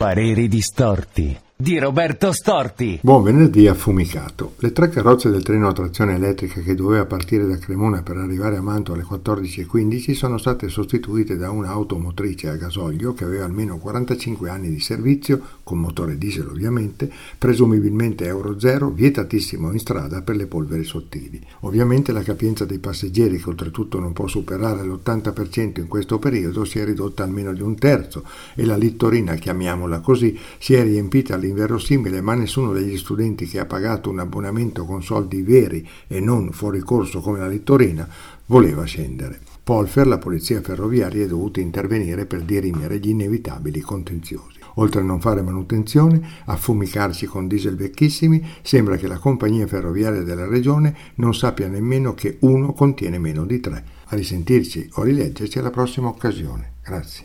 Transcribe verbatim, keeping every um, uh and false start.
Pareri distorti di Roberto Storti. Buon venerdì affumicato. Le tre carrozze del treno a trazione elettrica che doveva partire da Cremona per arrivare a Mantova alle quattordici e quindici sono state sostituite da una automotrice a gasolio che aveva almeno quarantacinque anni di servizio, con motore diesel ovviamente, presumibilmente Euro zero, vietatissimo in strada per le polveri sottili. Ovviamente la capienza dei passeggeri, che oltretutto non può superare l'ottanta per cento in questo periodo, si è ridotta almeno di un terzo e la littorina, chiamiamola così, si è riempita all'inverosimile, ma nessuno degli studenti che ha pagato un abbonamento con soldi veri e non fuori corso come la littorina voleva scendere. Polfer, la polizia ferroviaria, è dovuta intervenire per dirimere gli inevitabili contenziosi. Oltre a non fare manutenzione, affumicarci con diesel vecchissimi, sembra che la compagnia ferroviaria della regione non sappia nemmeno che uno contiene meno di tre. A risentirci o rileggerci alla prossima occasione. Grazie.